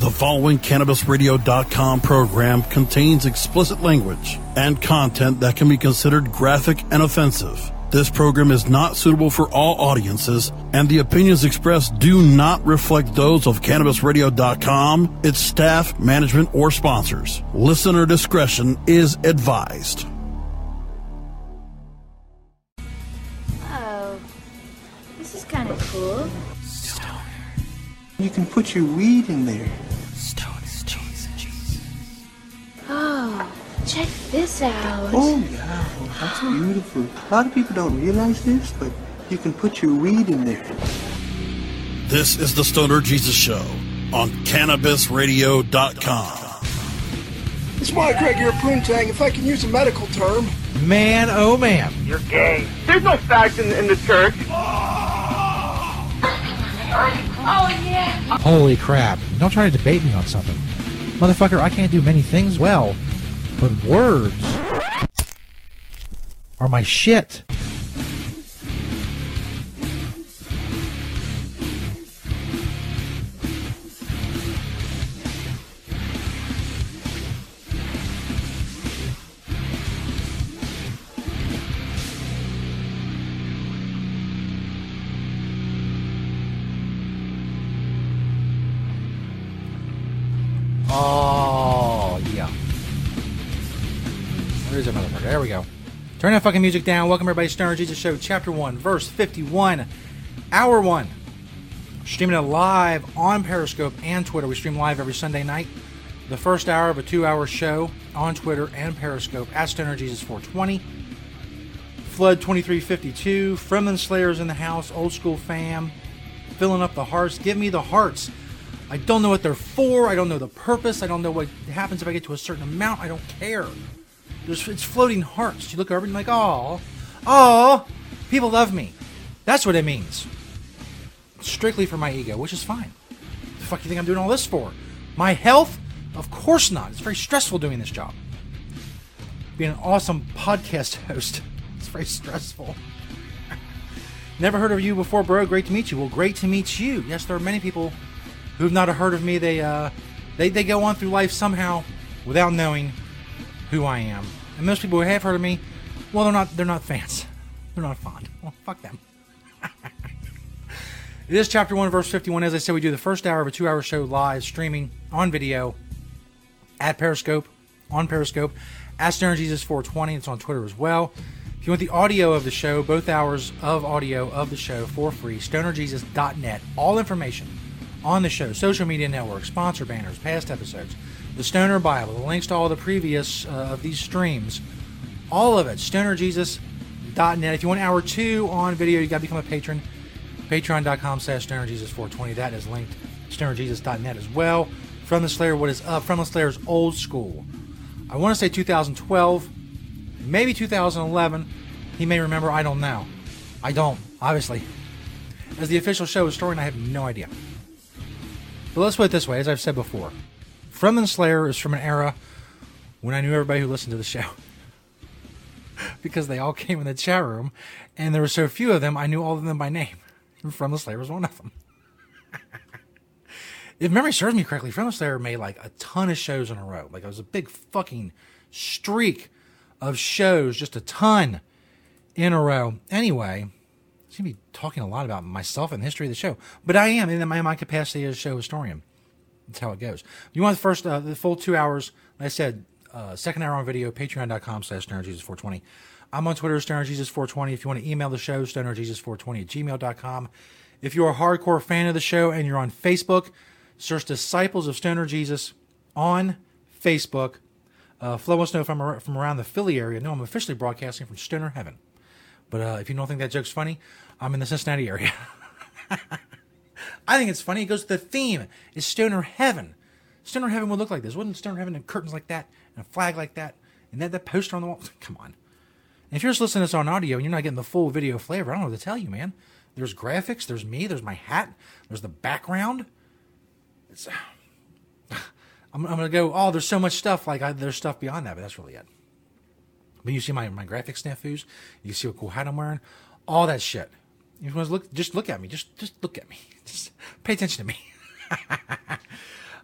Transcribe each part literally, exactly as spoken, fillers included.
The following Cannabis Radio dot com program contains explicit language and content that can be considered graphic and offensive. This program is not suitable for all audiences, and the opinions expressed do not reflect those of Cannabis Radio dot com, its staff, management, or sponsors. Listener discretion is advised. Oh, this is kind of cool. Stoner. You can put your weed in there. Stoner cheese, cheese. Oh, check this out. Oh, yeah. That's beautiful. A lot of people don't realize this, but you can put your weed in there. This is the Stoner Jesus Show on Cannabis Radio dot com. It's my Greg here, Poontang, if I can use a medical term. Man, oh man. You're gay. There's no fact in, in the church. Oh, yeah. Holy crap. Don't try to debate me on something. Motherfucker, I can't do many things well, but words are my shit. Oh, yeah. Where is that motherfucker? There we go. Turn that fucking music down. Welcome everybody to Stoner Jesus Show, Chapter one, Verse fifty-one, Hour one. Streaming it live on Periscope and Twitter. We stream live every Sunday night. The first hour of a two-hour show on Twitter and Periscope at Stoner Jesus four twenty. Flood twenty-three fifty-two. Fremlin Slayers in the house. Old school fam. Filling up the hearts. Give me the hearts. I don't know what they're for. I don't know the purpose. I don't know what happens if I get to a certain amount. I don't care. There's, it's floating hearts. You look over and you're like, oh, oh, people love me. That's what it means. Strictly for my ego, which is fine. What the fuck do you think I'm doing all this for? My health? Of course not. It's very stressful doing this job. Being an awesome podcast host. It's very stressful. Never heard of you before, bro. Great to meet you. Well, great to meet you. Yes, there are many people who've not heard of me. They, uh, they, they go on through life somehow without knowing who I am. And most people who have heard of me, well, they're not they're not fans. They're not fond. Well, fuck them. It is Chapter one, Verse fifty-one. As I said, we do the first hour of a two-hour show live, streaming, on video, at Periscope, on Periscope, at Stoner Jesus four twenty. It's on Twitter as well. If you want the audio of the show, both hours of audio of the show for free, stoner jesus dot net. All information on the show, social media network, sponsor banners, past episodes, the Stoner Bible, the links to all the previous uh, of these streams, all of it, stoner jesus dot net. If you want hour two on video, you got to become a patron. patreon dot com slash stoner jesus four twenty. That is linked to stoner jesus dot net as well. From the Slayer, what is up? From the Slayer's old school. I want to say two thousand twelve, maybe two thousand eleven. He may remember, I don't know. I don't, obviously. As the official show historian, I have no idea. But let's put it this way, as I've said before. From the Slayer is from an era when I knew everybody who listened to the show. Because they all came in the chat room, and there were so few of them, I knew all of them by name. And From the Slayer was one of them. If memory serves me correctly, From the Slayer made like a ton of shows in a row. Like it was a big fucking streak of shows, just a ton in a row. Anyway, I seem to be talking a lot about myself and the history of the show, but I am in my, my capacity as a show historian. That's how it goes. If you want the first, uh, the full two hours, like I said, uh, second hour on video, patreon dot com slash stoner jesus four twenty. I'm on Twitter, stoner jesus four twenty. If you want to email the show, stoner jesus four twenty at gmail dot com. If you're a hardcore fan of the show and you're on Facebook, search Disciples of Stoner Jesus on Facebook. Uh, Flo wants to know if I'm from around the Philly area. No, I'm officially broadcasting from Stoner Heaven. But uh, if you don't think that joke's funny, I'm in the Cincinnati area. I think it's funny. It goes to the theme. It's Stoner Heaven. Stoner Heaven would look like this. Wouldn't Stoner Heaven have curtains like that and a flag like that and that, that poster on the wall? Come on. And if you're just listening to this on audio and you're not getting the full video flavor, I don't know what to tell you, man. There's graphics. There's me. There's my hat. There's the background. It's... I'm, I'm going to go, oh, there's so much stuff. Like, I, there's stuff beyond that, but that's really it. But you see my, my graphic snafus. You see what cool hat I'm wearing. All that shit. If you want to look, just look at me. Just just look at me. Just pay attention to me.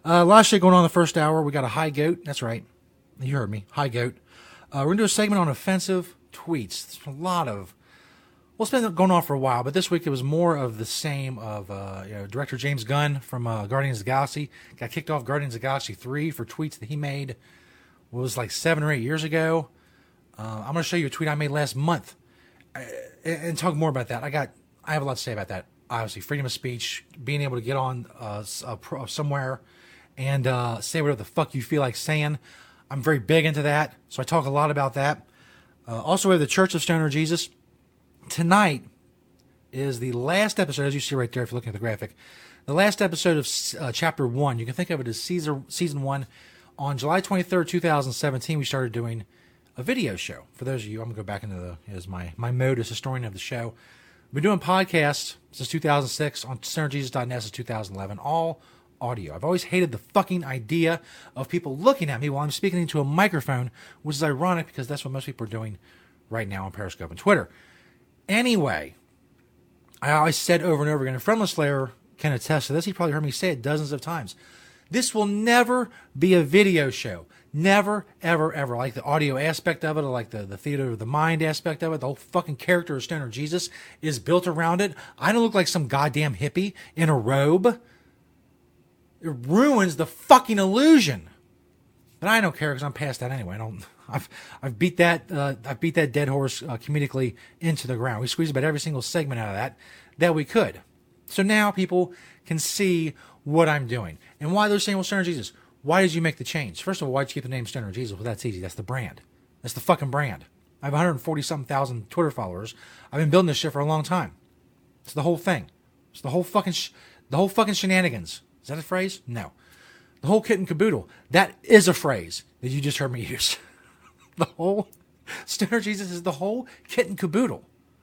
Uh, a lot of shit going on in the first hour. We got a high goat. That's right. You heard me. High goat. Uh, we're going to do a segment on offensive tweets. There's a lot of... Well, it's been going on for a while, but this week it was more of the same of uh, you know, director James Gunn from uh, Guardians of the Galaxy. Got kicked off Guardians of the Galaxy three for tweets that he made, what was like seven or eight years ago. Uh, I'm going to show you a tweet I made last month uh, and talk more about that. I got, I have a lot to say about that. Obviously, freedom of speech, being able to get on uh, uh, somewhere and uh, say whatever the fuck you feel like saying. I'm very big into that, so I talk a lot about that. Uh, also, we have the Church of Stoner Jesus. Tonight is the last episode, as you see right there if you're looking at the graphic, the last episode of uh, Chapter one. You can think of it as season, season one. On July twenty-third, twenty seventeen, we started doing a video show. For those of you, I'm going to go back into the, as my, my mode as historian of the show. We've been doing podcasts since two thousand six on stoner jesus dot net since two thousand eleven, all audio. I've always hated the fucking idea of people looking at me while I'm speaking into a microphone, which is ironic because that's what most people are doing right now on Periscope and Twitter. Anyway, I always said over and over again, and Friendless Slayer can attest to this, he probably heard me say it dozens of times, this will never be a video show. Never, ever, ever. Like the audio aspect of it, or like the, the theater of the mind aspect of it, the whole fucking character of Stoner Jesus is built around it. I don't look like some goddamn hippie in a robe. It ruins the fucking illusion. But I don't care because I'm past that anyway. I don't... I've I've beat that uh, I've beat that dead horse uh, comedically into the ground. We squeezed about every single segment out of that that we could. So now people can see what I'm doing and why they're saying, "Well, Stoner Jesus, why did you make the change?" First of all, why'd you keep the name Stoner Jesus? Well, that's easy. That's the brand. That's the fucking brand. I have one hundred forty something thousand Twitter followers. I've been building this shit for a long time. It's the whole thing. It's the whole fucking sh- the whole fucking shenanigans. Is that a phrase? No. The whole kit and caboodle. That is a phrase that you just heard me use. The whole Stoner Jesus is the whole kit and caboodle.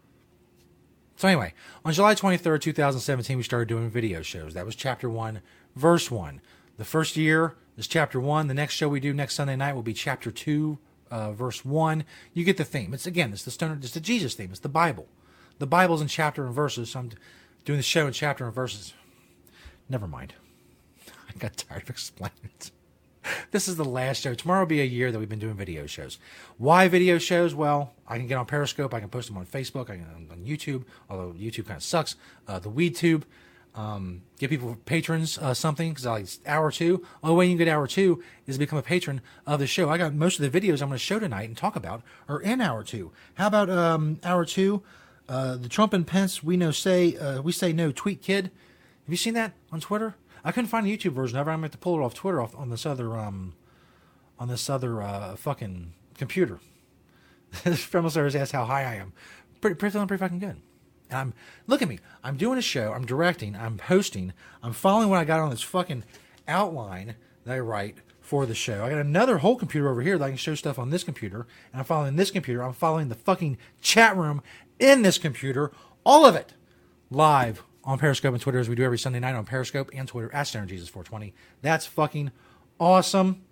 So anyway, on July twenty-third, twenty seventeen, we started doing video shows. That was chapter one, verse one. The first year is chapter one. The next show we do next Sunday night will be chapter two, uh, verse one. You get the theme. It's again, it's the Stoner, it's the Jesus theme. It's the Bible. The Bible's in chapter and verses. So I'm doing the show in chapter and verses. Never mind. I got tired of explaining it. This is the last show. Tomorrow will be a year that we've been doing video shows. Why video shows? Well, I can get on Periscope. I can post them on Facebook. I can on YouTube, although YouTube kind of sucks. Uh, the WeedTube. Um, give people, patrons, uh, something, because like hour two. Only way you can get hour two is to become a patron of the show. I got most of the videos I'm going to show tonight and talk about are in hour two. How about um, hour two? Uh, the Trump and Pence, we know say, uh, we say no tweet kid. Have you seen that on Twitter? I couldn't find a YouTube version of it. I'm going to have to pull it off Twitter off on this other, um, on this other uh, fucking computer. Friendless Slayer asked how high I am. Pretty, pretty, feeling pretty fucking good. And I'm, look at me. I'm doing a show. I'm directing. I'm hosting. I'm following what I got on this fucking outline that I write for the show. I got another whole computer over here that I can show stuff on this computer. And I'm following this computer. I'm following the fucking chat room in this computer. All of it live on Periscope and Twitter, as we do every Sunday night on Periscope and Twitter at Stoner Jesus four twenty. That's fucking awesome.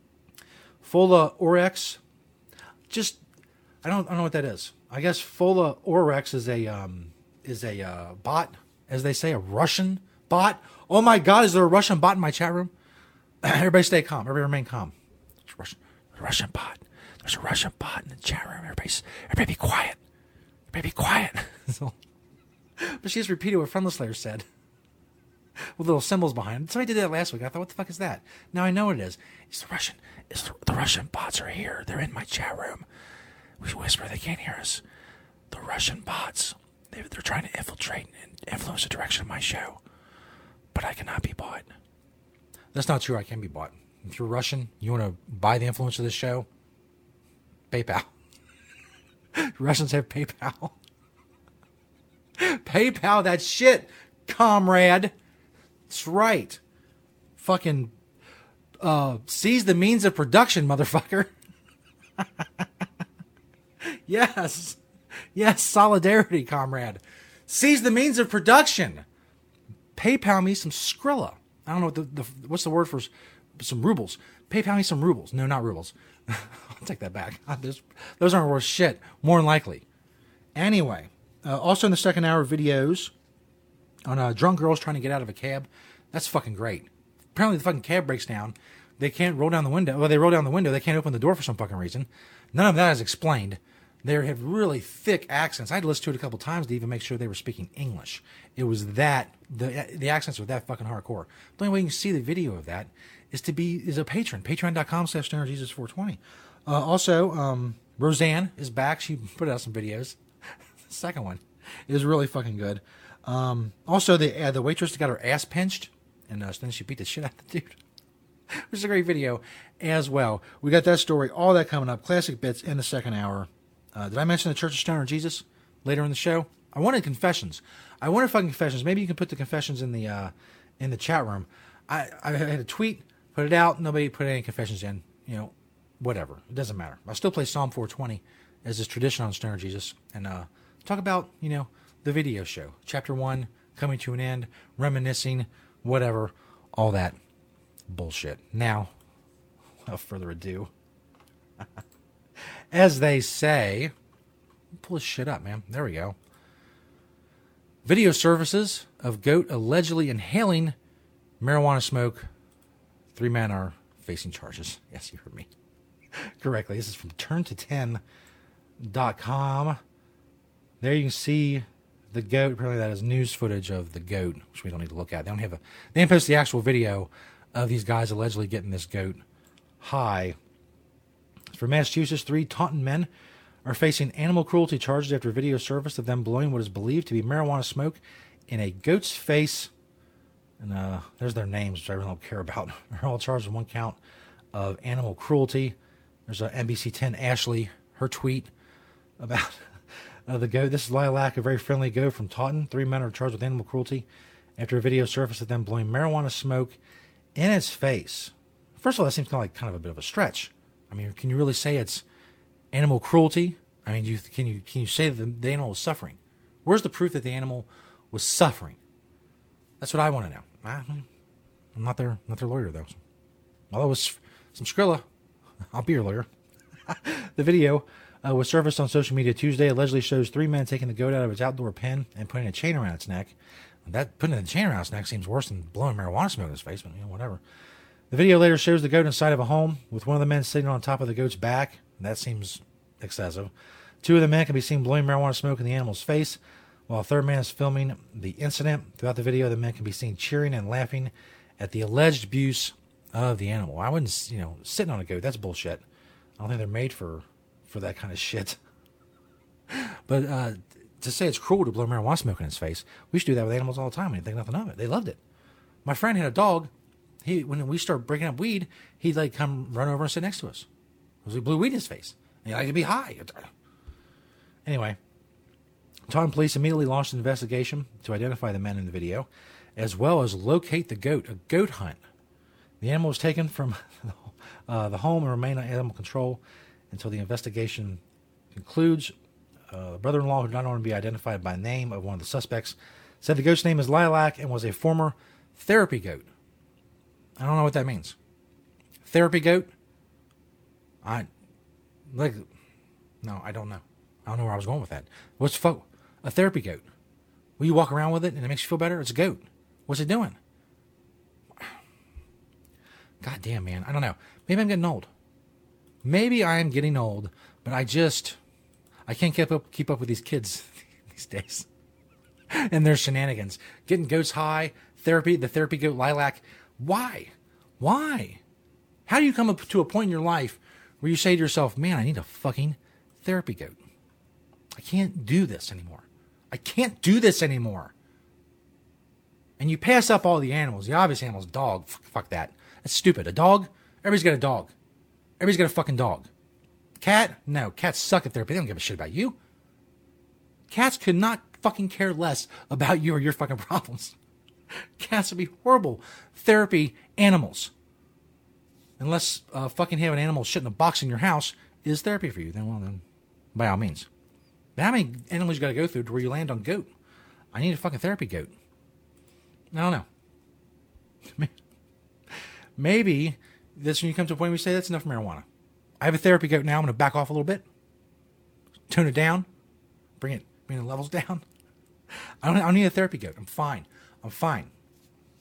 Fola Orex. Just, I don't, I don't know what that is. I guess Fola Orex is a um, is a uh, bot, as they say, a Russian bot. Oh my God, is there a Russian bot in my chat room? Everybody stay calm. Everybody remain calm. There's a Russian, a Russian bot. There's a Russian bot in the chat room. Everybody, everybody be quiet. Everybody be quiet. So, but she just repeated what Friendless Slayer said with little symbols behind it. Somebody did that last week. I thought, what the fuck is that? Now I know what it is. It's the Russian. It's the, the Russian bots are here. They're in my chat room. We whisper. They can't hear us. The Russian bots. They, they're trying to infiltrate and influence the direction of my show. But I cannot be bought. That's not true. I can be bought. If you're Russian, you want to buy the influence of this show? PayPal. Russians have PayPal. PayPal, that shit, comrade. That's right. Fucking uh, seize the means of production, motherfucker. Yes. Yes, solidarity, comrade. Seize the means of production. PayPal me some Skrilla. I don't know what the, the what's the word for some rubles. PayPal me some rubles. No, not rubles. I'll take that back. Those, those aren't worth shit, more than likely. Anyway, uh, also in the second hour, videos on uh, drunk girls trying to get out of a cab. That's fucking great. apparently the fucking cab breaks down. They can't roll down the window. Well, they roll down the window. They can't open the door for some fucking reason. None of that is explained. They have really thick accents. I had to listen to it a couple times to even make sure they were speaking English. It was that, the the accents were that fucking hardcore. The only way you can see the video of that is to be, is a patron. Patreon.com slash Stoner Jesus four twenty. Uh, also, um, Roseanne is back. She put out some videos. The second one is really fucking good. Um, also, the uh, the waitress got her ass pinched, and uh, then she beat the shit out of the dude. Which is a great video as well. We got that story, all that coming up. Classic bits in the second hour. Uh, did I mention the Church of Stoner Jesus later in the show? I wanted confessions. I wanted fucking confessions. Maybe you can put the confessions in the uh, in the chat room. I, I had a tweet, put it out. Nobody put any confessions in. You know, whatever. It doesn't matter. I'll still play Psalm four twenty as is tradition on Stoner Jesus and uh, talk about, you know, the video show. Chapter one coming to an end, reminiscing, whatever, all that bullshit. Now, without further ado, as they say, pull this shit up, man. There we go. Video services of goat allegedly inhaling marijuana smoke. Three men are facing charges. Yes, you heard me correctly. This is from turn to ten dot com. There you can see the goat. Apparently that is news footage of the goat, which we don't need to look at. They don't have a, they didn't post the actual video of these guys allegedly getting this goat high. For Massachusetts, three Taunton men are facing animal cruelty charges after video surfaced of them blowing what is believed to be marijuana smoke in a goat's face. And uh, there's their names, which I really don't care about. They're all charged with one count of animal cruelty. There's a N B C ten Ashley, her tweet about uh, the goat. This is Lilac, a very friendly goat from Taunton. Three men are charged with animal cruelty after a video surfaced of them blowing marijuana smoke in its face. First of all, that seems kind of like kind of a bit of a stretch. I mean, can you really say it's animal cruelty? I mean, you, can you can you say that the, the animal was suffering? Where's the proof that the animal was suffering? That's what I want to know. I, I'm not their not their lawyer though. Although it was some Skrilla, I'll be your lawyer. The video uh, was surfaced on social media Tuesday. Allegedly shows three men taking the goat out of its outdoor pen and putting a chain around its neck. That putting a chain around its neck seems worse than blowing marijuana smoke in its face, but you know, whatever. The video later shows the goat inside of a home with one of the men sitting on top of the goat's back. That seems excessive. Two of the men can be seen blowing marijuana smoke in the animal's face, while a third man is filming the incident. Throughout the video, the men can be seen cheering and laughing at the alleged abuse of the animal. I wouldn't, you know, sitting on a goat, that's bullshit. I don't think they're made for, for that kind of shit. But uh, to say it's cruel to blow marijuana smoke in its face, we used to do that with animals all the time and you think nothing of it. They loved it. My friend had a dog. He, when we started breaking up weed, he'd like come run over and sit next to us because we blew weed in his face. And he liked to be high. Anyway, Taunton police immediately launched an investigation to identify the men in the video, as well as locate the goat, a goat hunt. The animal was taken from uh, the home and remain on animal control until the investigation concludes. Uh, the brother-in-law, who did not want to be identified by name of one of the suspects, said the goat's name is Lilac and was a former therapy goat. I don't know what that means. Therapy goat? I, like, no, I don't know. I don't know where I was going with that. What's fo- a therapy goat? Will you walk around with it and it makes you feel better? It's a goat. What's it doing? God damn, man. I don't know. Maybe I'm getting old. Maybe I'm getting old, but I just, I can't keep up, keep up with these kids these days and their shenanigans. Getting goats high, therapy, the therapy goat Lilac. Why? Why? How do you come up to a point in your life where you say to yourself, man, I need a fucking therapy goat. I can't do this anymore. I can't do this anymore. And you pass up all the animals. The obvious animals, dog. Fuck, fuck that. That's stupid. A dog? Everybody's got a dog. Everybody's got a fucking dog. Cat? No. Cats suck at therapy. They don't give a shit about you. Cats could not fucking care less about you or your fucking problems. Cats would be horrible therapy animals. Unless uh, fucking having an animal shit in a box in your house is therapy for you. Then, well, then, by all means. But how many animals you got to go through to where you land on goat? I need a fucking therapy goat. I don't know. Maybe this when you come to a point where you say that's enough marijuana. I have a therapy goat now. I'm going to back off a little bit. Tone it down. Bring it, bring the levels down. I don't, I don't need a therapy goat. I'm fine. I'm fine.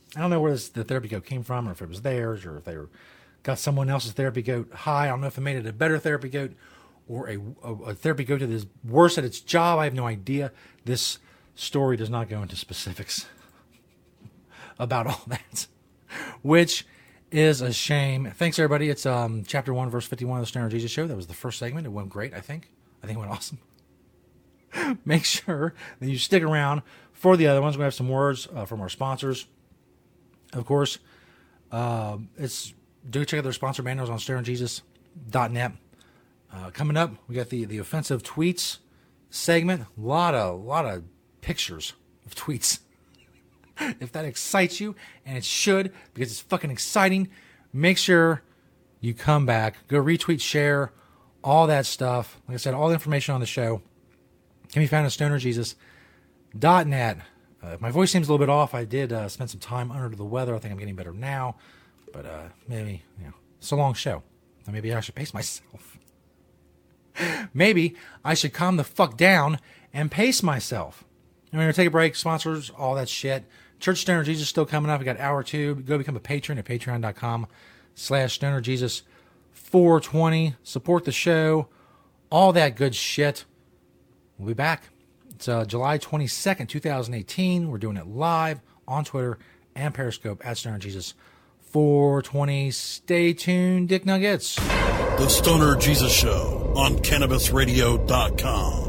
I don't know where this, the therapy goat came from, or if it was theirs, or if they were, got someone else's therapy goat high. I don't know if it made it a better therapy goat or a, a, a therapy goat that is worse at its job. I have no idea. This story does not go into specifics about all that, which is a shame. Thanks, everybody. It's um, chapter one, verse fifty-one of the Stoner Jesus Show. That was the first segment. It went great, I think. I think it went awesome. Make sure that you stick around for the other ones. We have some words uh, from our sponsors. Of course, uh, it's do check out their sponsor manuals on stoner jesus dot net. Uh, coming up, we got the, the offensive tweets segment. A lot of, lot of pictures of tweets. If that excites you, and it should, because it's fucking exciting, make sure you come back. Go retweet, share, all that stuff. Like I said, all the information on the show can be found at stoner jesus dot net. Uh, if my voice seems a little bit off, I did uh, spend some time under the weather. I think I'm getting better now. But uh, maybe, you know, it's a long show. So maybe I should pace myself. Maybe I should calm the fuck down and pace myself. I'm going to take a break. Sponsors, all that shit. Church Stoner Jesus still coming up. We got hour two. Go become a patron at patreon.com slash Stoner Jesus 420. Support the show. All that good shit. We'll be back. It's uh, July twenty-second, twenty eighteen. We're doing it live on Twitter and Periscope at Stoner Jesus four twenty. Stay tuned, Dick Nuggets. The Stoner Jesus Show on cannabis radio dot com.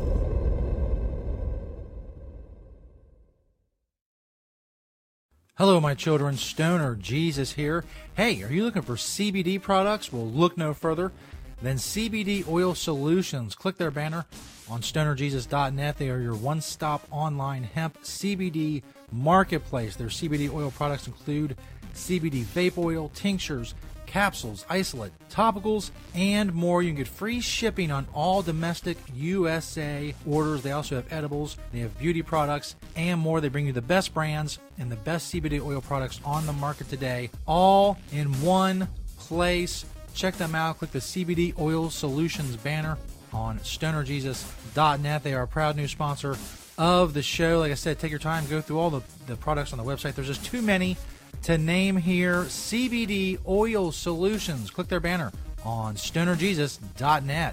Hello, my children. Stoner Jesus here. Hey, are you looking for C B D products? Well, look no further than C B D Oil Solutions. Click their banner on stoner jesus dot net. They are your one-stop online hemp C B D marketplace. Their C B D oil products include C B D vape oil, tinctures, capsules, isolate, topicals, and more. You can get free shipping on all domestic U S A orders. They also have edibles, they have beauty products, and more. They bring you the best brands and the best C B D oil products on the market today, all in one place. Check them out. Click the C B D Oil Solutions banner on stoner jesus dot net. They are a proud new sponsor of the show. Like I said, take your time, go through all the, the products on the website. There's just too many to name here. C B D Oil Solutions. Click their banner on stoner jesus dot net.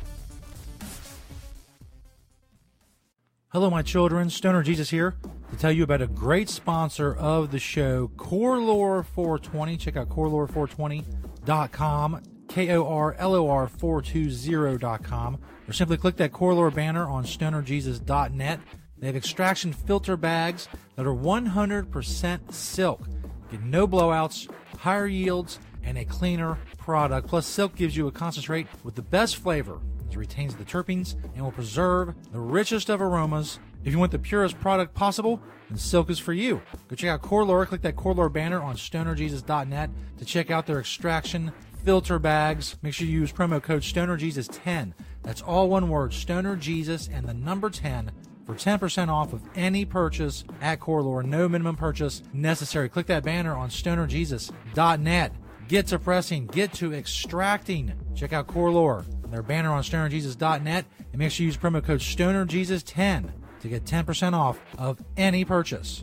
Hello, my children. Stoner Jesus here to tell you about a great sponsor of the show, Core Lore four twenty. Check out core lore four twenty dot com, K O R L O R four twenty dot com, or simply click that Core Lore banner on stoner jesus dot net. They have extraction filter bags that are one hundred percent silk. Get no blowouts, higher yields, and a cleaner product. Plus, silk gives you a concentrate with the best flavor. It retains the terpenes and will preserve the richest of aromas. If you want the purest product possible, then silk is for you. Go check out Core Lore. Click that Core Lore banner on stoner jesus dot net to check out their extraction filter bags. Make sure you use promo code stoner jesus ten. That's all one word, StonerJesus and the number ten. For ten percent off of any purchase at Core Lore. No minimum purchase necessary. Click that banner on stoner jesus dot net. Get to pressing. Get to extracting. Check out Core Lore. Their banner on stoner jesus dot net. And make sure you use promo code stoner jesus ten to get ten percent off of any purchase.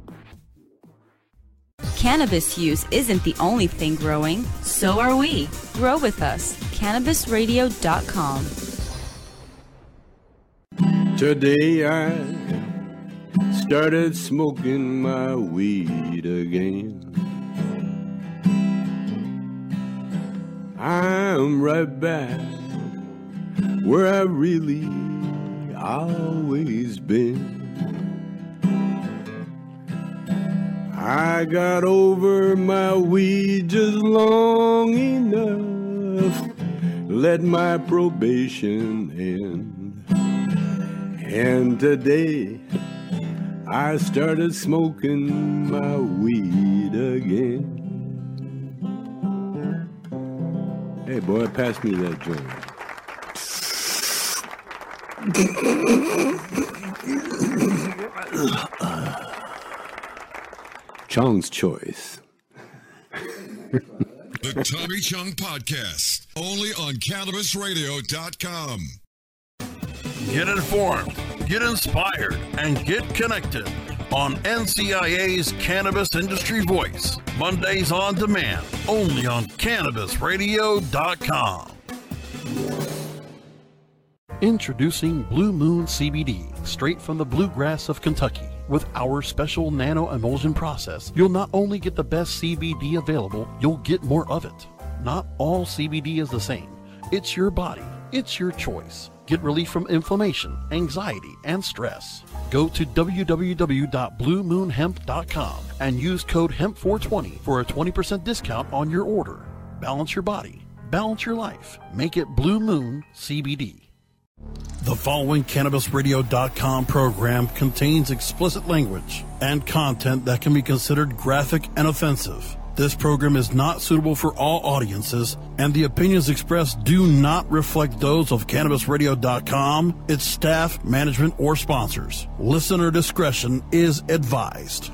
Cannabis use isn't the only thing growing. So are we. Grow with us. cannabis radio dot com. Today I started smoking my weed again. I'm right back where I've really always been. I got over my weed just long enough, let my probation end. And today I started smoking my weed again. Hey boy, pass me that joint. Chong's Choice. The Tommy Chong Podcast, only on cannabis radio dot com. Get informed, get inspired, and get connected. on N C I A's Cannabis Industry Voice. Mondays on demand, only on Cannabis Radio dot com. Introducing Blue Moon C B D, straight from the bluegrass of Kentucky. With our special nano emulsion process, you'll not only get the best C B D available, you'll get more of it. Not all C B D is the same. It's your body. It's your choice. Get relief from inflammation, anxiety, and stress. Go to w w w dot blue moon hemp dot com and use code hemp four twenty for a twenty percent discount on your order. Balance your body. Balance your life. Make it Blue Moon C B D. The following Cannabis Radio dot com program contains explicit language and content that can be considered graphic and offensive. This program is not suitable for all audiences, and the opinions expressed do not reflect those of Cannabis Radio dot com, its staff, management, or sponsors. Listener discretion is advised.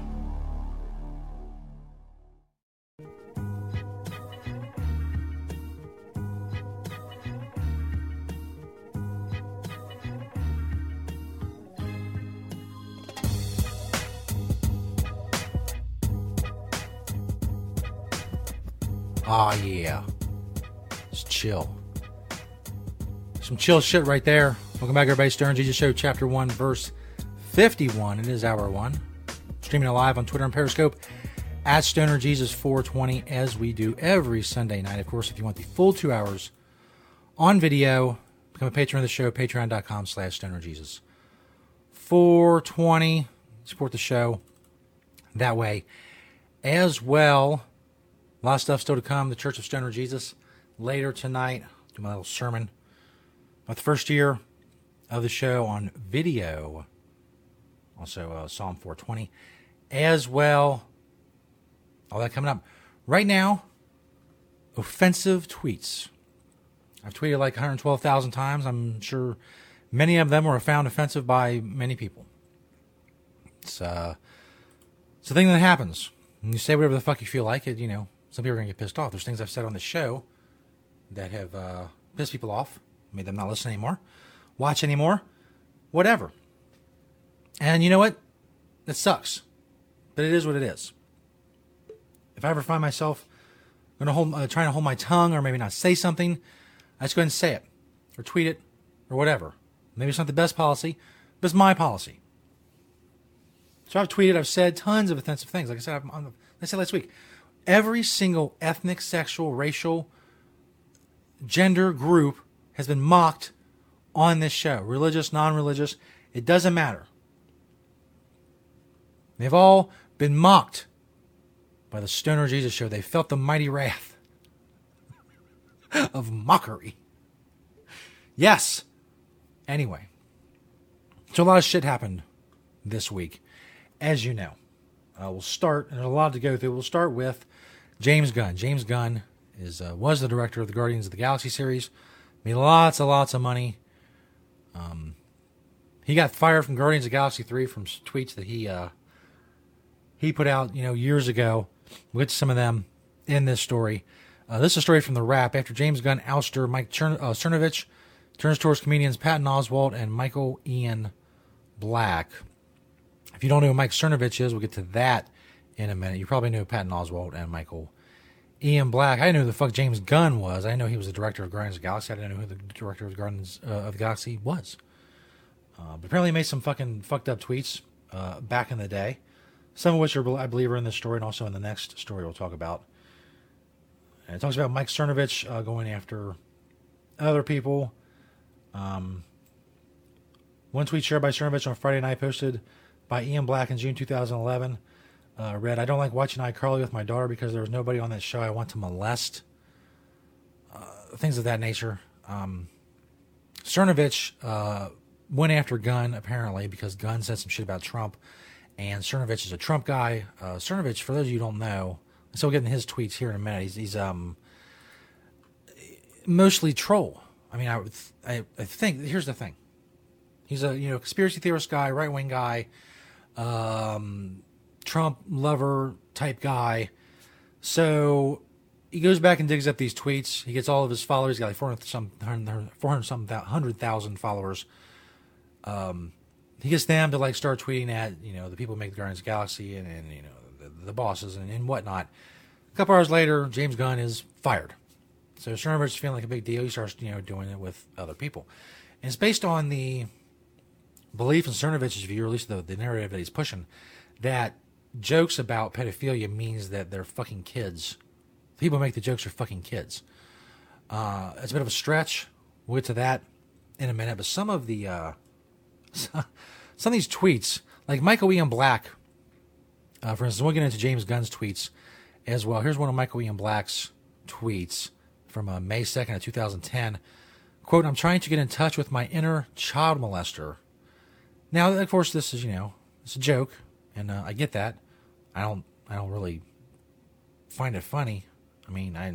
Ah, yeah. It's chill. Some chill shit right there. Welcome back, everybody. Stern Jesus Show, Chapter one, Verse fifty-one. It is Hour one. Streaming it live on Twitter and Periscope at Stoner Jesus four twenty, as we do every Sunday night. Of course, if you want the full two hours on video, become a patron of the show, patreon dot com slash Stoner Jesus four twenty. Support the show that way as well. A lot of stuff still to come. The Church of Stoner Jesus later tonight. Do my little sermon about the first year of the show on video. Also uh, Psalm four twenty as well. All that coming up. Right now, offensive tweets. I've tweeted like one hundred twelve thousand times. I'm sure many of them were found offensive by many people. It's, uh, it's a thing that happens. And you say whatever the fuck you feel like it, you know. Some people are going to get pissed off. There's things I've said on the show that have uh, pissed people off, made them not listen anymore, watch anymore, whatever. And you know what? It sucks. But it is what it is. If I ever find myself going to hold, uh, trying to hold my tongue or maybe not say something, I just go ahead and say it or tweet it or whatever. Maybe it's not the best policy, but it's my policy. So I've tweeted, I've said tons of offensive things. Like I said, I'm, like I said last week, every single ethnic, sexual, racial, gender group has been mocked on this show. Religious, non-religious, it doesn't matter. They've all been mocked by the Stoner Jesus Show. They felt the mighty wrath of mockery. Yes. Anyway. So a lot of shit happened this week, as you know. Uh, we'll start, and there's a lot to go through. We'll start with James Gunn. James Gunn is uh, was the director of the Guardians of the Galaxy series. Made lots and lots of money. Um, he got fired from Guardians of the Galaxy three from tweets that he uh, he put out, you know, years ago. We'll get to some of them in this story. Uh, this is a story from The Wrap. After James Gunn ouster Mike Chern- uh, Cernovich turns towards comedians Patton Oswalt and Michael Ian Black. If you don't know who Mike Cernovich is, we'll get to that in a minute. You probably knew Patton Oswalt and Michael Ian Black. I didn't know who the fuck James Gunn was. I didn't know he was the director of Guardians of the Galaxy. I didn't know who the director of Guardians uh, of the Galaxy was. Uh, but apparently he made some fucking fucked up tweets uh, back in the day. Some of which are, I believe, are in this story and also in the next story we'll talk about. And it talks about Mike Cernovich uh, going after other people. Um, one tweet shared by Cernovich on Friday night posted by Ian Black in June two thousand eleven. Uh, read, I don't like watching iCarly with my daughter because there was nobody on that show I want to molest. Uh, things of that nature. Um, Cernovich uh, went after Gunn, apparently, because Gunn said some shit about Trump. And Cernovich is a Trump guy. Uh, Cernovich, for those of you who don't know, so we'll get into his tweets here in a minute. He's, he's um, mostly troll. I mean, I, would th- I I think, here's the thing. He's a, you know, conspiracy theorist guy, right-wing guy, um, Trump lover type guy. So he goes back and digs up these tweets. He gets all of his followers. He's got like four hundred some, four hundred some, one hundred thousand followers. Um, he gets them to like start tweeting at, you know, the people who make the Guardians of the Galaxy and, and you know, the, the bosses and, and whatnot. A couple hours later, James Gunn is fired. So Cernovich is feeling like a big deal. He starts, you know, doing it with other people. And it's based on the belief in Cernovich's view, or at least the, the narrative that he's pushing, that jokes about pedophilia means that they're fucking kids. The people who make the jokes are fucking kids. Uh, it's a bit of a stretch. We'll get to that in a minute. But some of the, uh, some of these tweets, like Michael Ian Black, uh, for instance, we'll get into James Gunn's tweets as well. Here's one of Michael Ian Black's tweets from uh, May second of two thousand ten. Quote, I'm trying to get in touch with my inner child molester. Now, of course, this is, you know, it's a joke, and uh, I get that. I don't, I don't really find it funny. I mean, I,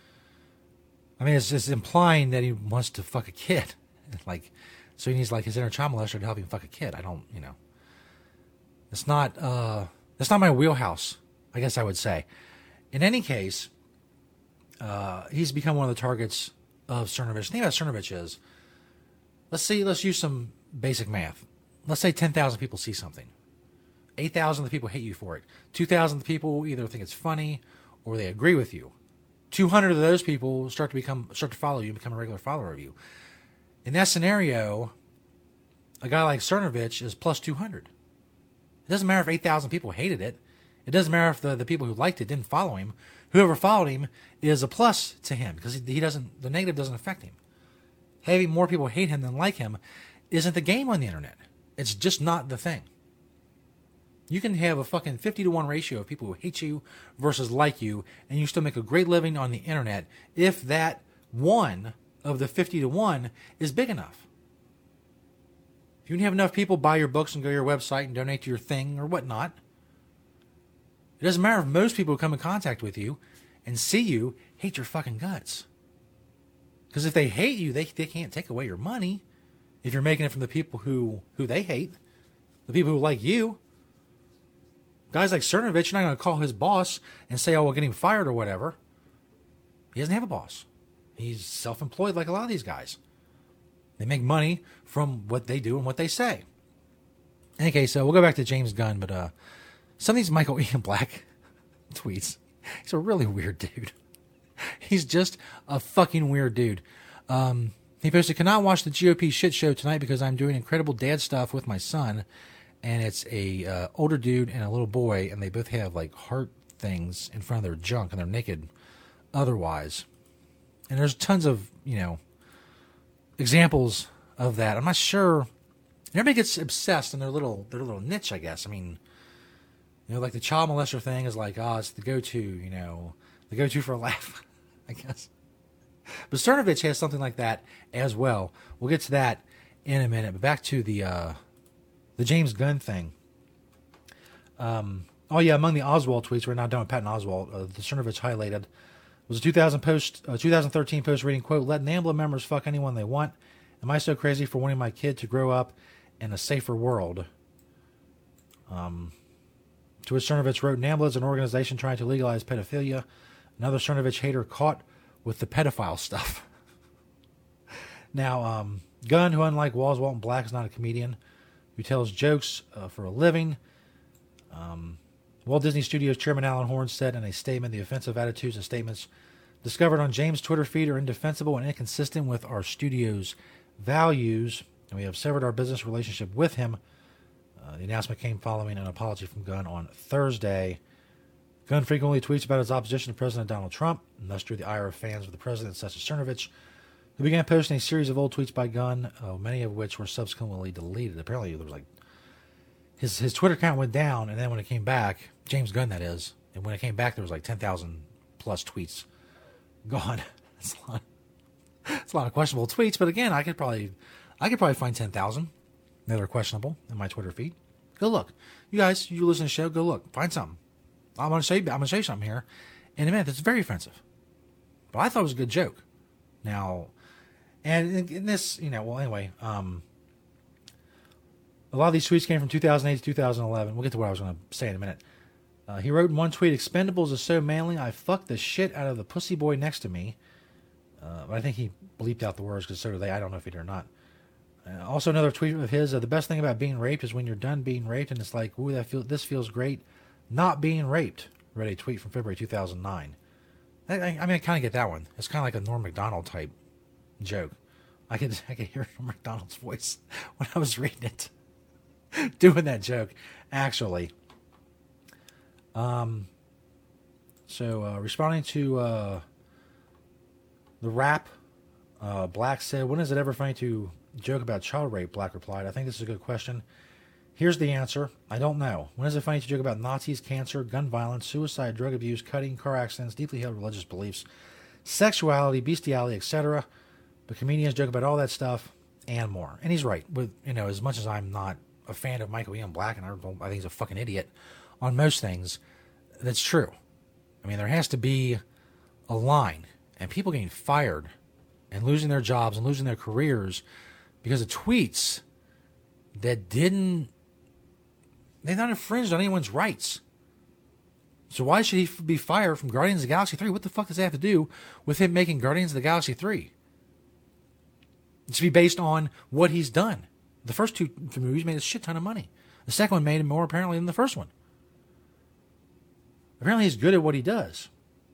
I mean, it's just implying that he wants to fuck a kid. Like, so he needs, like, his inner child molester to help him fuck a kid. I don't, you know. It's not, uh, it's not my wheelhouse, I guess I would say. In any case, uh, he's become one of the targets of Cernovich. The thing about Cernovich is, let's see, let's use some basic math. Let's say ten thousand people see something. eight thousand of the people hate you for it. two thousand of the people either think it's funny or they agree with you. two hundred of those people start to become, start to follow you and become a regular follower of you. In that scenario, a guy like Cernovich is plus two hundred. It doesn't matter if eight thousand people hated it. It doesn't matter if the, the people who liked it didn't follow him. Whoever followed him is a plus to him because he, he doesn't, the negative doesn't affect him. Having more people hate him than like him isn't the game on the internet. It's just not the thing. You can have a fucking fifty to one ratio of people who hate you versus like you, and you still make a great living on the internet if that one of the fifty to one is big enough. If you can have enough people buy your books and go to your website and donate to your thing or whatnot, it doesn't matter if most people who come in contact with you and see you hate your fucking guts. Because if they hate you, they they can't take away your money if you're making it from the people who, who they hate, the people who like you. Guys like Cernovich, you're not going to call his boss and say, oh, we'll get him fired or whatever. He doesn't have a boss. He's self-employed like a lot of these guys. They make money from what they do and what they say. In any case, so we'll go back to James Gunn, but uh, some of these Michael Ian Black tweets, he's a really weird dude. He's just a fucking weird dude. Um, he posted, cannot watch the G O P shit show tonight because I'm doing incredible dad stuff with my son. And it's a uh, older dude and a little boy, and they both have like heart things in front of their junk, and they're naked otherwise. And there's tons of, you know, examples of that. I'm not sure. Everybody gets obsessed in their little their little niche, I guess. I mean, you know, like the child molester thing is like, oh, it's the go-to, you know, the go-to for a laugh, I guess. But Cernovich has something like that as well. We'll get to that in a minute. But back to the uh, the James Gunn thing. Um, oh, yeah, among the Oswald tweets, we're now done with Patton Oswalt, uh, the Cernovich highlighted was a two thousand post, uh, two thousand thirteen post reading, quote, let NAMBLA members fuck anyone they want. Am I so crazy for wanting my kid to grow up in a safer world? Um, to which Cernovich wrote, NAMBLA is an organization trying to legalize pedophilia. Another Cernovich hater caught with the pedophile stuff. Now, um, Gunn, who unlike Oswalt and Black is not a comedian, who tells jokes uh, for a living. Um, Walt Disney Studios chairman Alan Horn said in a statement, the offensive attitudes and statements discovered on James' Twitter feed are indefensible and inconsistent with our studio's values, and we have severed our business relationship with him. Uh, the announcement came following an apology from Gunn on Thursday. Gunn frequently tweets about his opposition to President Donald Trump, and thus drew the ire of fans of the president, such as Cernovich, who began posting a series of old tweets by Gunn, uh, many of which were subsequently deleted. Apparently, there was like his his Twitter account went down, and then when it came back, James Gunn, that is, and when it came back, there was like ten thousand plus tweets gone. That's a lot. It's a lot of questionable tweets, but again, I could probably, I could probably find ten thousand that are questionable in my Twitter feed. Go look, you guys, you listen to the show. Go look, find something. I'm gonna show you. I'm gonna show you something here in a minute that's very offensive, but I thought it was a good joke. Now, and in, in this, you know, well, anyway, um, a lot of these tweets came from two thousand eight to two thousand eleven. We'll get to what I was going to say in a minute. Uh, he wrote in one tweet, Expendables is so manly, I fucked the shit out of the pussy boy next to me. Uh, but I think he bleeped out the words because so do they. I don't know if he did or not. Uh, also, another tweet of his: uh, the best thing about being raped is when you're done being raped, and it's like, ooh, that feel this feels great, not being raped. Read a tweet from February two thousand nine. I, I, I mean, I kind of get that one. It's kind of like a Norm Macdonald type joke. I could I could hear Norm Macdonald's voice when I was reading it, doing that joke. Actually, um, so uh, responding to uh, the rap, uh, Black said, "When is it ever funny to joke about child rape?" Black replied, "I think this is a good question. Here's the answer. I don't know. When is it funny to joke about Nazis, cancer, gun violence, suicide, drug abuse, cutting, car accidents, deeply held religious beliefs, sexuality, bestiality, et cetera? But comedians joke about all that stuff and more." And he's right. With, you know, as much as I'm not a fan of Michael Ian Black, and I, don't, I think he's a fucking idiot on most things, that's true. I mean, there has to be a line, and people getting fired and losing their jobs and losing their careers because of tweets that didn't, they've not infringed on anyone's rights. So why should he be fired from Guardians of the Galaxy three? What the fuck does that have to do with him making Guardians of the Galaxy three? It should be based on what he's done. The first two movies made a shit ton of money. The second one made more, apparently, than the first one. Apparently he's good at what he does.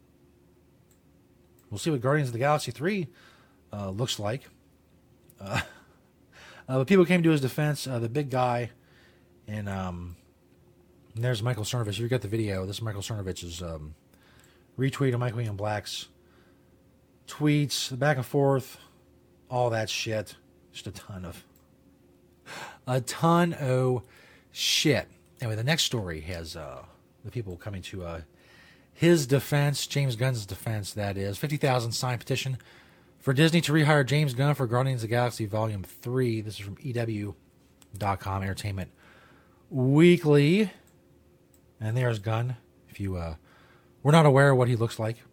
We'll see what Guardians of the Galaxy three uh, looks like. Uh, uh, but people came to his defense. Uh, the big guy, and um, and there's Michael Cernovich. If you got the video, this is Michael Cernovich's um, retweet of Michael Ian Black's tweets, the back and forth, all that shit. Just a ton of, a ton of shit. Anyway, the next story has uh, the people coming to uh, his defense, James Gunn's defense, that is. fifty thousand signed petition for Disney to rehire James Gunn for Guardians of the Galaxy Volume three. This is from E W dot com, Entertainment Weekly. And there's Gunn. If you uh, were not aware of what he looks like,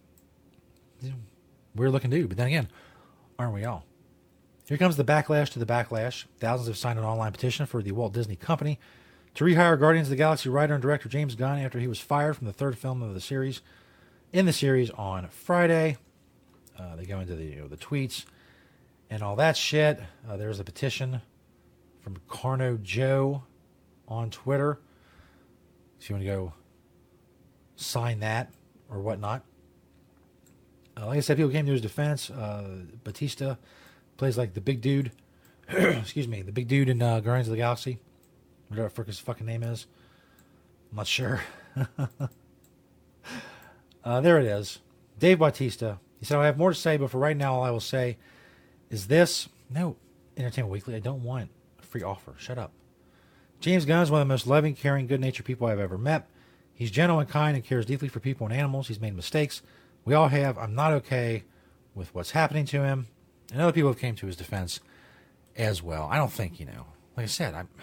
weird looking dude. But then again, aren't we all? Here comes the backlash to the backlash. Thousands have signed an online petition for the Walt Disney Company to rehire Guardians of the Galaxy writer and director James Gunn after he was fired from the third film of the series, in the series on Friday. Uh, they go into the, you know, the tweets and all that shit. Uh, there's a petition from Carno Joe on Twitter. If you want to go sign that or whatnot. Uh, like I said, people came to his defense. Uh, Batista plays like the big dude. Excuse me, the big dude in uh, Guardians of the Galaxy. Whatever the frick his fucking name is. I'm not sure. uh, there it is. Dave Bautista. He said, I have more to say, but for right now, all I will say is this. No, Entertainment Weekly, I don't want a free offer. Shut up. James Gunn is one of the most loving, caring, good-natured people I've ever met. He's gentle and kind and cares deeply for people and animals. He's made mistakes. We all have. I'm not okay with what's happening to him. And other people have came to his defense as well. I don't think, you know, like I said, I'm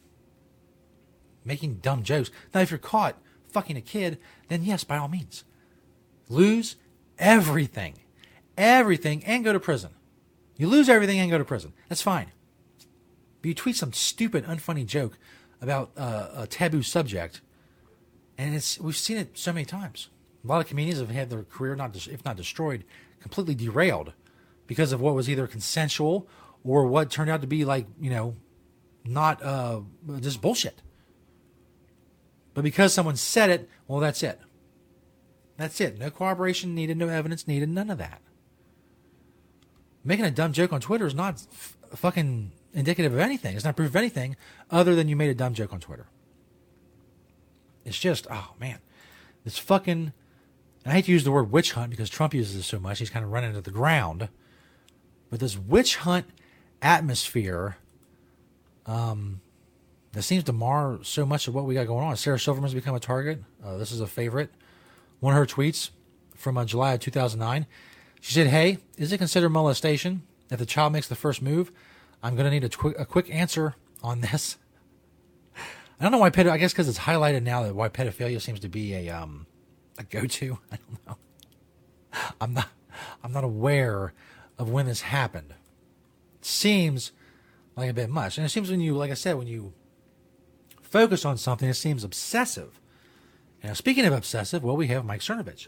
making dumb jokes. Now, if you're caught fucking a kid, then yes, by all means. Lose everything. Everything and go to prison. You lose everything and go to prison. That's fine. But you tweet some stupid, unfunny joke about uh, a taboo subject, and it's we've seen it so many times. A lot of comedians have had their career, not if not destroyed, completely derailed because of what was either consensual or what turned out to be like, you know, not uh, just bullshit. But because someone said it, well, that's it. That's it. No corroboration needed, no evidence needed, none of that. Making a dumb joke on Twitter is not f- fucking indicative of anything. It's not proof of anything other than you made a dumb joke on Twitter. It's just, oh, man. This fucking, I hate to use the word witch hunt because Trump uses it so much. He's kind of running to the ground. But this witch hunt atmosphere um, that seems to mar so much of what we got going on. Sarah Silverman's become a target. Uh, this is a favorite. One of her tweets from uh, July of two thousand nine. She said, hey, is it considered molestation if the child makes the first move? I'm going to need a, twi- a quick answer on this. I don't know why, pedo- I guess because it's highlighted now that why pedophilia seems to be a um, a go-to. I don't know. I'm not, I'm not aware of when this happened. It seems like a bit much. And it seems when you, like I said, when you focus on something, it seems obsessive. Now, speaking of obsessive, well, we have Mike Cernovich.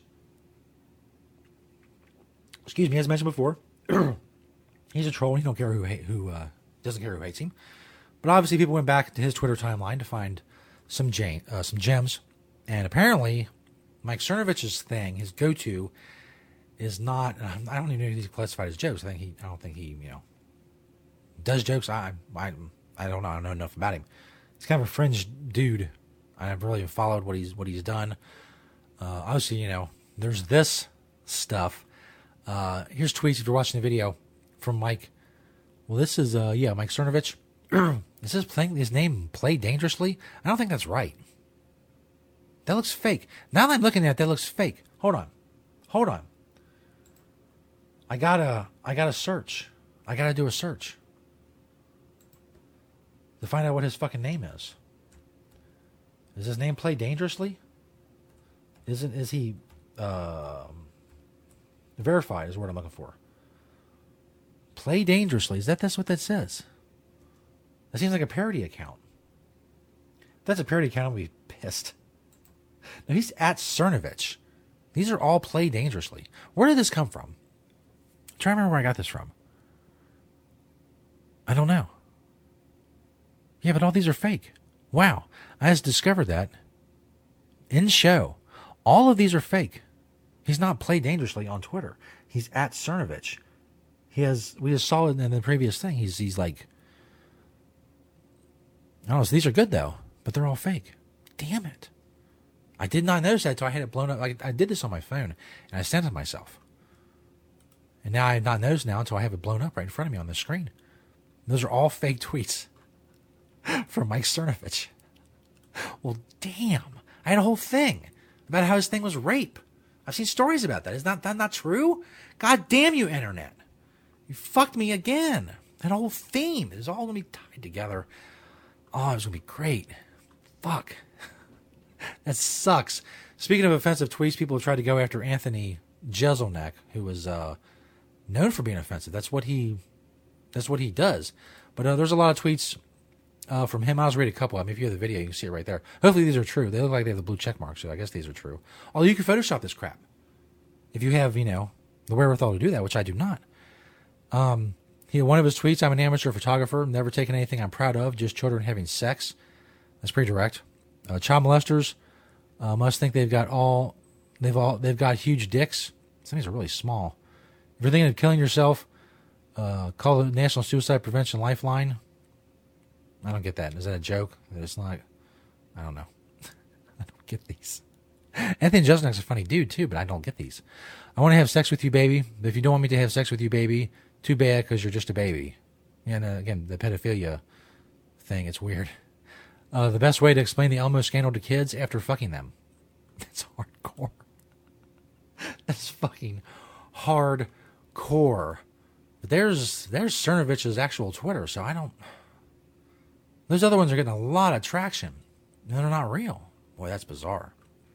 Excuse me, as mentioned before, he's a troll. He don't care who who uh, Doesn't care who hates him. But obviously people went back to his Twitter timeline to find some jam, uh, some gems. And apparently Mike Cernovich's thing, his go-to, is not, I don't even know if he's classified as jokes. I think he, I don't think he, you know, does jokes. I, I, I don't know. I don't know enough about him. He's kind of a fringe dude. I haven't really followed what he's, what he's done. Uh, obviously, you know, there's this stuff. Uh, here's tweets if you're watching the video from Mike. Well, this is, uh, yeah, Mike Cernovich. Is this playing his name Play Dangerously? I don't think that's right. That looks fake. Now that I'm looking at it, that looks fake. Hold on. Hold on. I gotta, I gotta search. I gotta do a search to find out what his fucking name is. Is his name Play Dangerously? Isn't, is he, uh, verified is what I'm looking for. Play Dangerously. Is that, that's what that says? That seems like a parody account. If that's a parody account, I'll be pissed. Now, he's at Cernovich. These are all Play Dangerously. Where did this come from? I'm trying to remember where I got this from. I don't know. Yeah, but all these are fake. Wow. I just discovered that in show. All of these are fake. He's not Play Dangerously on Twitter. He's at Cernovich. He has, we just saw it in the previous thing. He's, he's like, I don't know, so these are good though, but they're all fake. Damn it. I did not notice that until I had it blown up. Like, I did this on my phone, and I sent it to myself. And now I have not noticed now until I have it blown up right in front of me on the screen. Those are all fake tweets from Mike Cernovich. Well, damn. I had a whole thing about how his thing was rape. I've seen stories about that. Is that, that not true? God damn you, Internet. You fucked me again. That whole theme is all going to be tied together. Oh, it was going to be great. Fuck. That sucks. Speaking of offensive tweets, people have tried to go after Anthony Jeselnik, who was uh, known for being offensive. That's what he, that's what he does. But uh, there's a lot of tweets uh, from him. I'll just read a couple. I mean, if you have the video, you can see it right there. Hopefully these are true. They look like they have the blue check mark, so I guess these are true. Although you can Photoshop this crap if you have, you know, the wherewithal to do that, which I do not. Um, he one of his tweets: "I'm an amateur photographer, never taken anything I'm proud of, just children having sex." That's pretty direct. Uh, child molesters uh, must think they've got all they've all they've got huge dicks. Some of these are really small. If you're thinking of killing yourself, uh, call the National Suicide Prevention Lifeline. I don't get that. Is that a joke? It's not. I don't know. I don't get these. Anthony Jeselnik's a funny dude too, but I don't get these. I want to have sex with you, baby. But if you don't want me to have sex with you, baby, too bad, because you're just a baby. And uh, again, the pedophilia thing, it's weird. Uh, the best way to explain the Elmo scandal to kids after fucking them. That's hardcore. That's fucking hardcore. But there's there's Cernovich's actual Twitter, so I don't... Those other ones are getting a lot of traction. And they're not real. Boy, that's bizarre.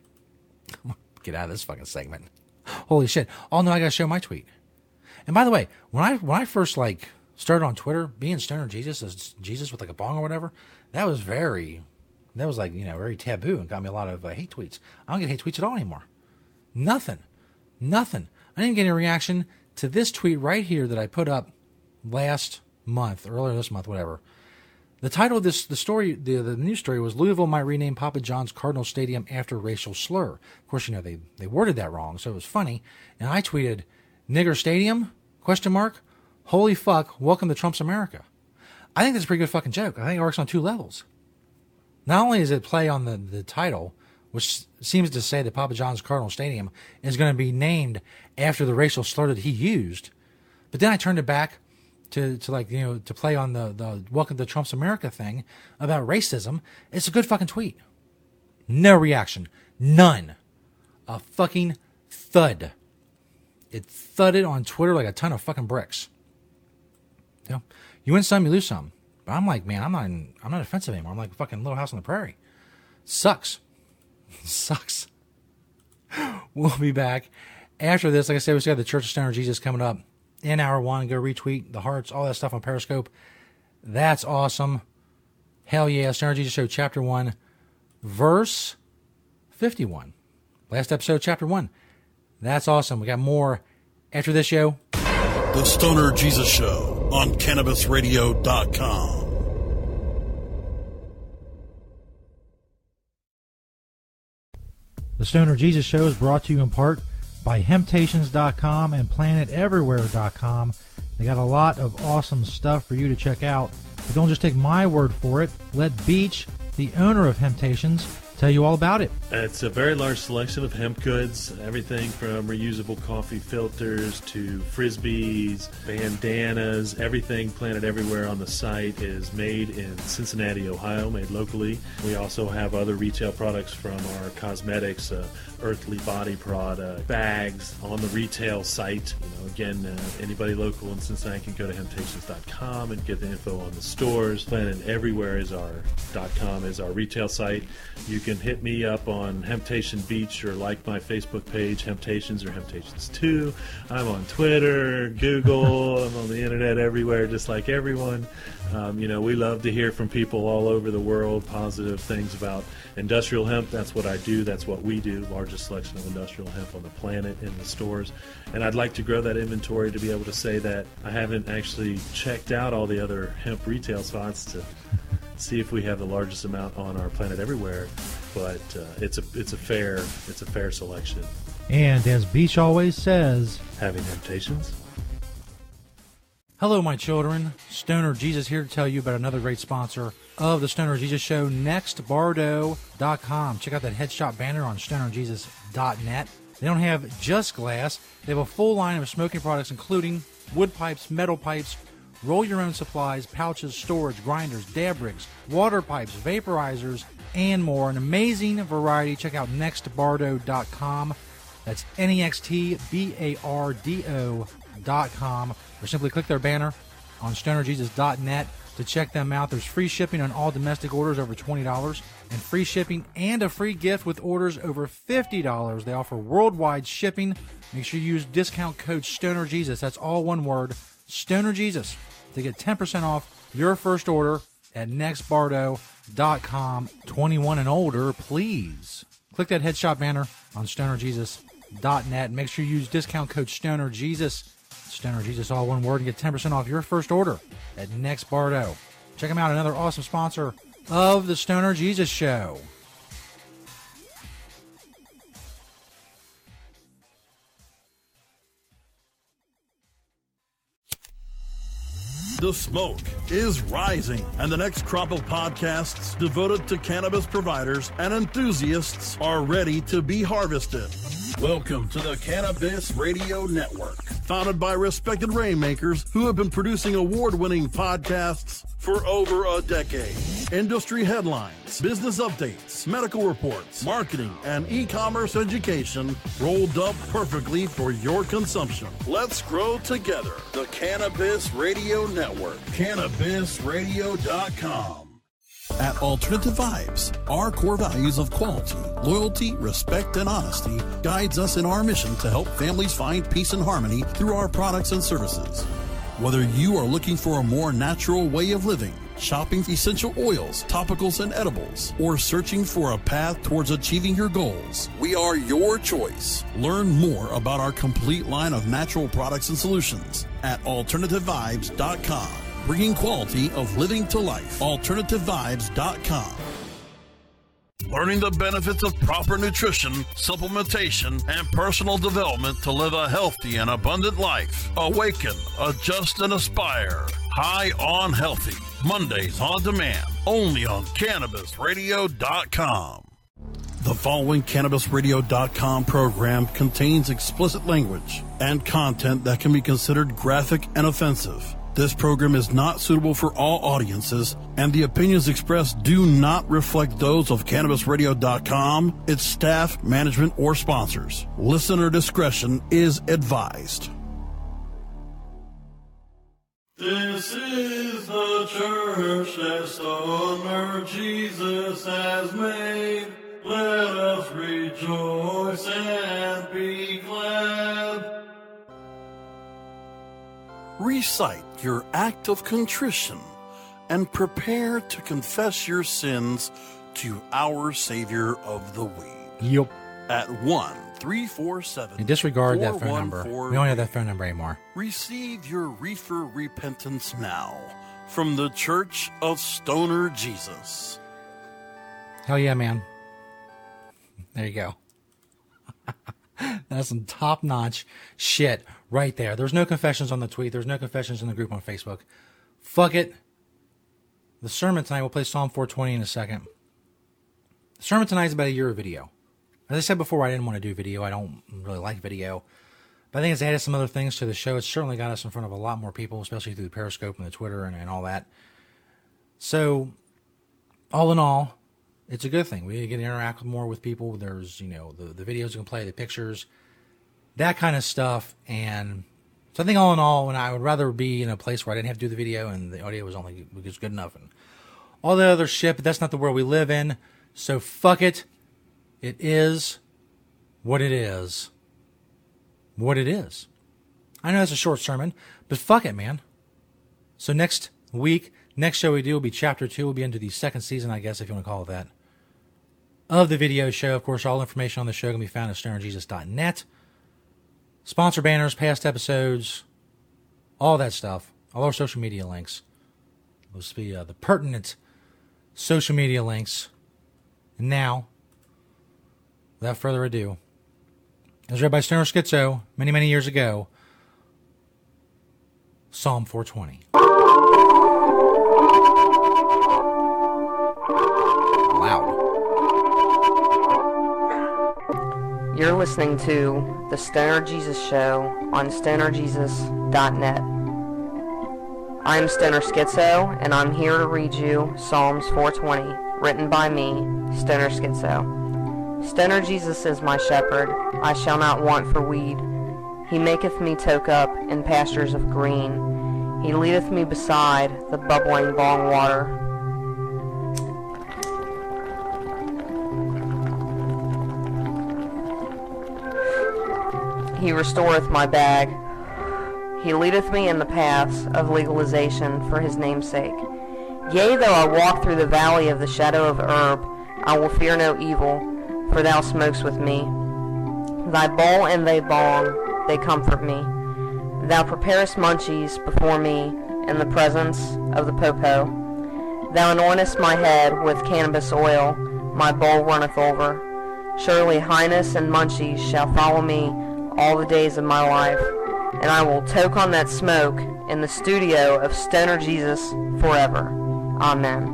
Get out of this fucking segment. Holy shit. Oh, no, I gotta show my tweet. And by the way, when I when I first, like, started on Twitter, being Stoner Jesus as Jesus with, like, a bong or whatever, that was very, that was, like, you know, very taboo and got me a lot of uh, hate tweets. I don't get hate tweets at all anymore. Nothing. Nothing. I didn't get any reaction to this tweet right here that I put up last month, earlier this month, whatever. The title of this, the story, the, the news story was Louisville might rename Papa John's Cardinal Stadium after racial slur. Of course, you know, they, they worded that wrong, so it was funny. And I tweeted, Nigger Stadium, question mark, holy fuck, welcome to Trump's America. I think that's a pretty good fucking joke. I think it works on two levels. Not only does it play on the, the title, which seems to say that Papa John's Cardinal Stadium is going to be named after the racial slur that he used, but then I turned it back to, to like, you know, to play on the, the welcome to Trump's America thing about racism. It's a good fucking tweet. No reaction. None. A fucking thud. It thudded on Twitter like a ton of fucking bricks. You know, you win some, you lose some. But I'm like, man, I'm not, in, I'm not offensive anymore. I'm like a fucking Little House on the Prairie. Sucks. Sucks. We'll be back after this. Like I said, we still got the Church of Stoner Jesus coming up in hour one. Go retweet the hearts, all that stuff on Periscope. That's awesome. Hell yeah. Stoner Jesus Show, chapter one, verse fifty-one. Last episode, chapter one. That's awesome. We got more after this show. The Stoner Jesus Show. on Cannabis Radio dot com. The Stoner Jesus Show is brought to you in part by Hemptations dot com and Planet Everywhere dot com. They got a lot of awesome stuff for you to check out. But don't just take my word for it. Let Beach, the owner of Hemptations, tell you all about it. It's a very large selection of hemp goods, everything from reusable coffee filters to frisbees, bandanas, everything Planet Everywhere on the site is made in Cincinnati, Ohio, made locally. We also have other retail products from our cosmetics, uh, Earthly Body product, bags on the retail site. You know, again, uh, anybody local in Cincinnati can go to Hemptations dot com and get the info on the stores. Planet Everywhere is our .com is our retail site. You can hit me up on Hemptation Beach or like my Facebook page, Hemptations or Hemptations two. I'm on Twitter, Google, I'm on the internet everywhere, just like everyone. Um, you know, we love to hear from people all over the world, positive things about industrial hemp. That's what I do. That's what we do. Largest selection of industrial hemp on the planet in the stores. And I'd like to grow that inventory to be able to say that I haven't actually checked out all the other hemp retail spots to see if we have the largest amount on our Planet Everywhere. But uh, it's a it's a fair it's a fair selection. And as Beach always says, having Hemptations. Hello, my children. Stoner Jesus here to tell you about another great sponsor of the Stoner Jesus Show, Next Bardo dot com. Check out that headshot banner on Stoner Jesus dot net. They don't have just glass. They have a full line of smoking products, including wood pipes, metal pipes, roll-your-own supplies, pouches, storage, grinders, dab rigs, water pipes, vaporizers, and more. An amazing variety. Check out Next Bardo dot com. That's N E X T B A R D O dot com. Or simply click their banner on Stoner Jesus dot net to check them out. There's free shipping on all domestic orders over twenty dollars and free shipping and a free gift with orders over fifty dollars. They offer worldwide shipping. Make sure you use discount code STONERJesus. That's all one word, STONERJesus, to get ten percent off your first order at Next Bardo dot com. twenty-one and older, please. Click that headshot banner on Stoner Jesus dot net. Make sure you use discount code STONERJesus. Stoner Jesus, all one word, and get ten percent off your first order at Next Bardo. Check them out, another awesome sponsor of the Stoner Jesus Show. The smoke is rising, and the next crop of podcasts devoted to cannabis providers and enthusiasts are ready to be harvested. Welcome to the Cannabis Radio Network, founded by respected rainmakers who have been producing award-winning podcasts for over a decade. Industry headlines, business updates, medical reports, marketing, and e-commerce education rolled up perfectly for your consumption. Let's grow together. The Cannabis Radio Network, Cannabis Radio dot com. At Alternative Vibes, our core values of quality, loyalty, respect, and honesty guides us in our mission to help families find peace and harmony through our products and services. Whether you are looking for a more natural way of living, shopping essential oils, topicals, and edibles, or searching for a path towards achieving your goals, we are your choice. Learn more about our complete line of natural products and solutions at Alternative Vibes dot com. Bringing quality of living to life. Alternative Vibes dot com. Learning the benefits of proper nutrition, supplementation, and personal development to live a healthy and abundant life. Awaken, adjust, and aspire. High on Healthy. Mondays on demand. Only on Cannabis Radio dot com. The following Cannabis Radio dot com program contains explicit language and content that can be considered graphic and offensive. This program is not suitable for all audiences, and the opinions expressed do not reflect those of Cannabis Radio dot com, its staff, management, or sponsors. Listener discretion is advised. This is the church that Stoner Jesus has made. Let us rejoice and be glad. Recite your act of contrition and prepare to confess your sins to our Savior of the Weed. Yep. At one three four seven. And disregard that phone number. We don't have that phone number anymore. Receive your reefer repentance now from the Church of Stoner Jesus. Hell yeah, man. There you go. That's some top-notch shit right there. There's no confessions on the tweet. There's no confessions in the group on Facebook. Fuck it. The sermon tonight, we'll play Psalm four twenty in a second. The sermon tonight is about a year of video. As I said before, I didn't want to do video. I don't really like video. But I think it's added some other things to the show. It's certainly got us in front of a lot more people, especially through the Periscope and the Twitter and, and all that. So, all in all, it's a good thing. We get to interact more with people. There's, you know, the, the videos you can play, the pictures, that kind of stuff. And so I think all in all, when I would rather be in a place where I didn't have to do the video and the audio was only was good enough and all the other shit, but that's not the world we live in. So fuck it. It is what it is. What it is. I know it's a short sermon, but fuck it, man. So next week, next show we do will be chapter two. We'll be into the second season, I guess, if you want to call it that, of the video show. Of course, all information on the show can be found at stoner jesus dot net. Sponsor banners, past episodes, all that stuff. All our social media links. Those will be uh, the pertinent social media links. And now, without further ado, as read by Stoner Schizo many, many years ago, Psalm four twenty. Loud. You're listening to The Stoner Jesus Show on stoner jesus dot net. I'm Stoner Schizo, and I'm here to read you Psalms four twenty, written by me, Stoner Schizo. Stoner Jesus is my shepherd, I shall not want for weed. He maketh me toke up in pastures of green. He leadeth me beside the bubbling bong water. He restoreth my bag. He leadeth me in the paths of legalization for his name's sake. Yea, though I walk through the valley of the shadow of herb, I will fear no evil, for thou smokest with me. Thy bowl and thy bong, they comfort me. Thou preparest munchies before me in the presence of the popo. Thou anointest my head with cannabis oil, my bowl runneth over. Surely highness and munchies shall follow me all the days of my life, and I will toke on that smoke in the studio of Stoner Jesus forever. Amen.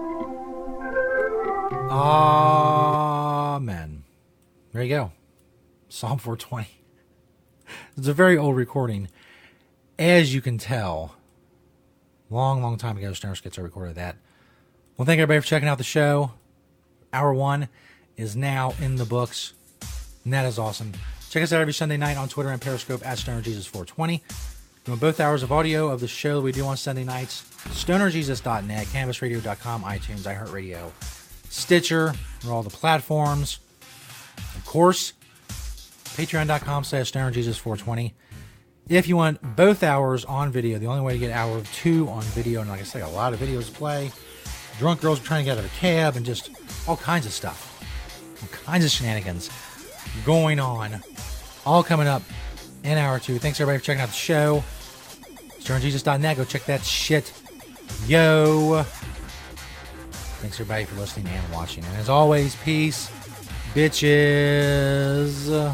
Amen. There you go. Psalm four twenty. It's a very old recording. As you can tell, long, long time ago, Stoner Schizo recorded that. Well, thank everybody for checking out the show. Hour one is now in the books, and that is awesome. Check us out every Sunday night on Twitter and Periscope at stoner jesus four twenty. Doing both hours of audio of the show that we do on Sunday nights. stoner jesus dot net, cannabis radio dot com, iTunes, iHeartRadio, Stitcher, or all the platforms. Of course, patreon dot com slash stoner jesus four twenty. If you want both hours on video, the only way to get hour two on video, and like I say, a lot of videos to play. Drunk girls trying to get out of a cab and just all kinds of stuff. All kinds of shenanigans going on. All coming up in hour two. Thanks everybody for checking out the show. stoner jesus dot net. Go check that shit. Yo. Thanks everybody for listening and watching. And as always, peace, bitches.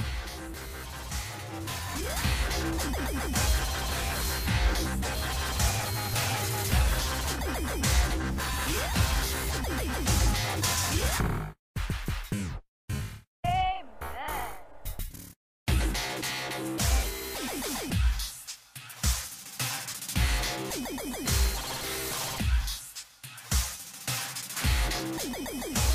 Thank you.